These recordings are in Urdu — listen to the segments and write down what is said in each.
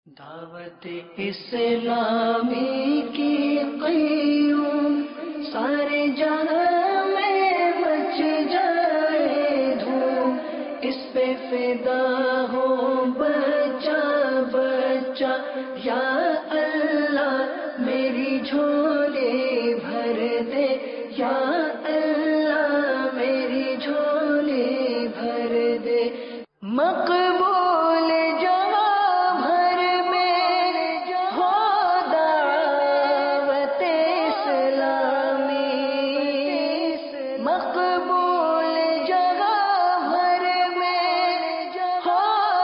دعوت اسلامی کی قیوم سارے جہاں میں مچ جائے دھوم، اس پہ فدا ہو بچہ بچہ، یا اللہ میری جھولی بھر دے، یا اللہ میری جھولی بھر دے، مقبول جہاں بھر میں ہو دعوت اسلامی، مقبول جہاں بھر میں ہو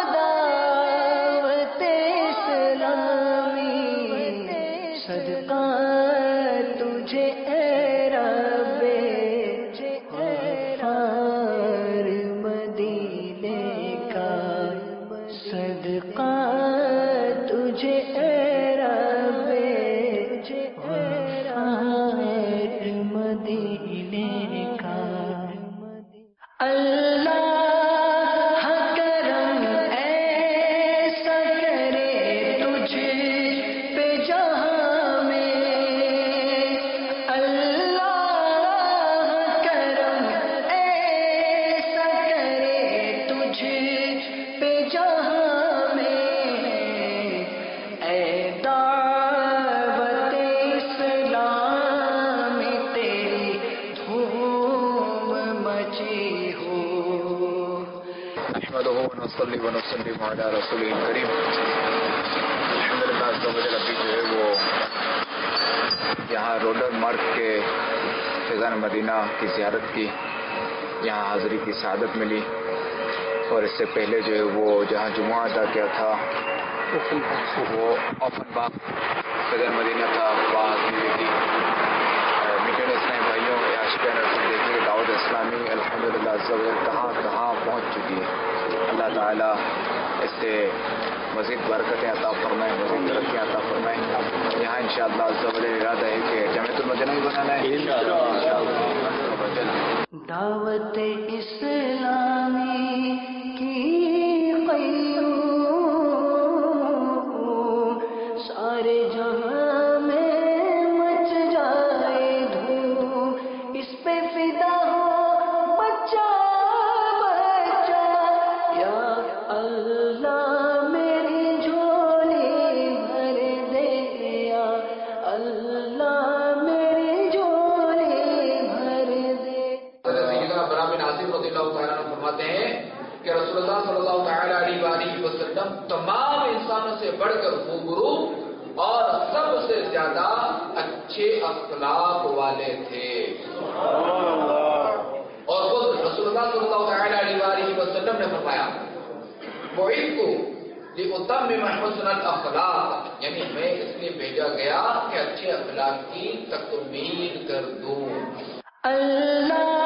دعوت اسلامی، صدقہ تجھے اے رب غفار مدینے کا، صدقہ تجھے اے رب غفار مدینے کا، اللہ کرم ایسا کرے تجھ پہ جہاں میں، اللہ کرم ایسا کرے تجھ پہ جہاں میں، اے دعوت اسلام تیری دھوم مچی ہو۔ نحمده ونصلي ونسلم على رسوله الكريم۔ الحمدللہ عز و جل، ابھی جو ہے وہ یہاں رولر مارک کے فیضان مدینہ کی زیارت کی، یہاں حاضری کی سعادت ملی، اور اس سے پہلے جو ہے وہ جہاں جمعہ ادا کیا تھا وہ اوپن باغ فیضان مدینہ کا حاضری ہوئی تھی۔ میٹھے اسلامی بھائیوں، عاشقان رسول دیکھیے دعوت اسلامی الحمدللہ عز و جل کہاں کہاں پہنچ چکی ہے۔ اللہ تعالیٰ اس سے مزید برکتیں عطا فرمائیں، مزید ترقیاں عطا فرمائیں۔ یہاں انشاءاللہ عز و جل ارادہ ہے کہ جامعۃ المدینہ بھی بنانا ہے انشاءاللہ۔ دعوت اسلامی کی قیوم سارے جہاں میں مچ جائے دھوم، اس پہ فدا ہو بچہ بچہ، یا اللہ میری جھولی بھر دے، یا اللہ میری جھولی بھر دے۔ سیدنا برا بن عازب رضی اللہ تعالیٰ عنہ فرماتے ہیں کہ رسول اللہ صلی اللہ تعالیٰ علیہ وآلہ وسلم تمام انسانوں سے بڑھ کر خوبرو اور سب سے زیادہ اچھے اخلاق والے تھے، اور خود رسول اللہ صلی اللہ تعالیٰ علیہ وآلہ وسلم نے فرمایا بعثت لأتمم حسن الاخلاق، یعنی میں اس لیے بھیجا گیا کہ اچھے اخلاق کی تکمیل کر دوں۔ اللہ